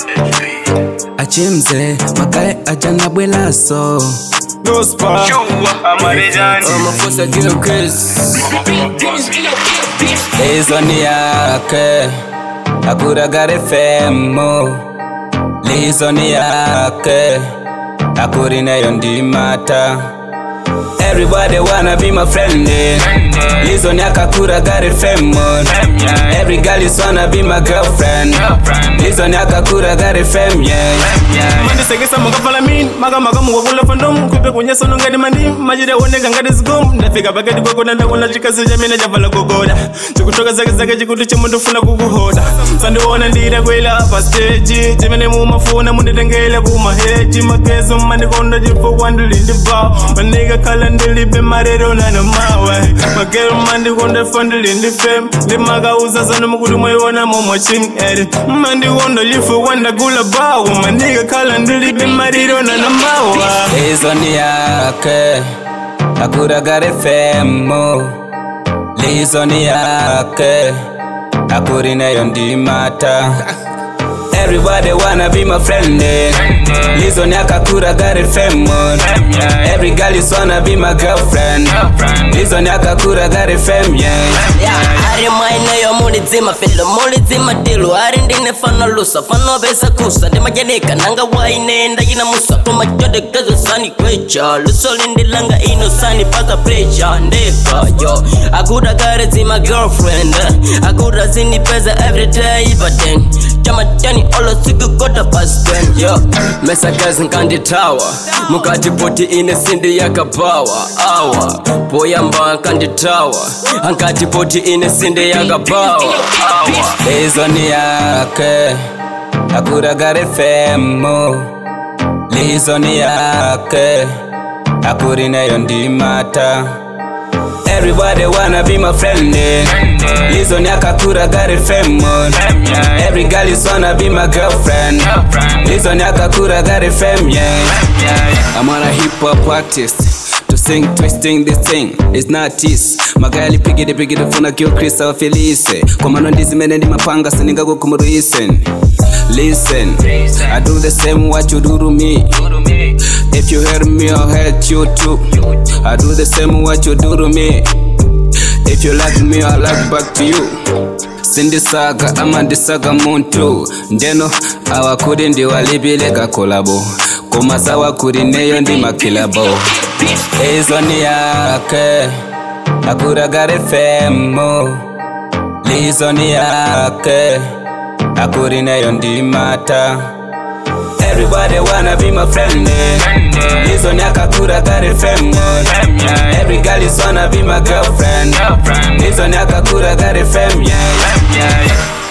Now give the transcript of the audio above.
Achimze, makae ajana bwelaso Gospa, Amarejani Mafusa Gil Chris Lizoni yake Akura gare femo Lizoni yake Akuri na yondi mata Everybody wanna be my friend, Lizoni akakura gare femo. Every girl is wanna be my girlfriend. Lizoni akakura gare fem, yeah. Mandi segesa magafala min, maga muwagula fandom. Kupe kwenye sono ngadi mandi, majide wone gangadi zgum. Nafika bagadi bako nanda wana chika sejamina javala gogoda. Chikutoka zake chikutu chimundu funa kukuhoda. Sandi wana ndira kwela pa stage. Jimene mumafuna munitengele kumaheji. Makezo mandi konda jifu wanduli ndibao. Maniga kala ndilibe marero na namawe. Magero mandi konda fanduli ndifem. Limaga uzazano mkudu mwewana momwaching eri. Mandi konda jifu wanda gula bao. Maniga kala ndilibe marero na namawe. Lizoni yake Akura gare femo. Lizoni yake Akuri na yondi mata. Everybody wanna be my friend, Lizoni akakura gare femo. Every girl is wanna be my girlfriend. Lizoni akakura gare fem, yeah. Ari maina yo mulizima filo mulizima dilu. Ari ndine fano lusa fano besa kusa. Ndima janika nanga waine nda jina musa. Kuma jode gazo sani kwecha. Luso lindi langa ino sani paka plecha. Ndeka yo Akura gare zi my girlfriend. Akura zini pesa everyday but then Jama jani olo siku kota paspen, yo. Mesa kazi nkandi tawa Mukati poti ine sindi yaka bawa. Awa Boya mba nkandi tawa Hankati poti ine sindi yaka bawa. Lizoni yake Akura gare femo. Lizoni yake Akuri na yondi mata. Everybody wanna be my friend, Lizoni akakura gare femo. Every girl is wanna be my girlfriend. Lizoni akakura gare fem, yeah. I'm on a hip hop artist. To sing, twisting this thing, it's not easy. Magali pigide funa Gil Chris au Felice. Kwa mano ndizi menendi mapanga sininga kumurisen. Listen, I do the same what you do to me. If you hurt me, I'll hurt you too. I do the same what you do to me. If you like me, I'll like back to you. Sindi saga amandi saga muntu. Ndeno awakuri ndi walibilega kolabo. Kumasa wakuri neyo ndi makilabo. Lizoni yake Akura gare femo. Lizoni yake Akuri na yondi mata. Everybody wanna be my friend, Lizoni akakura gare femo. Every girl is wanna be my girlfriend. Lizoni akakura gare fem, yeah.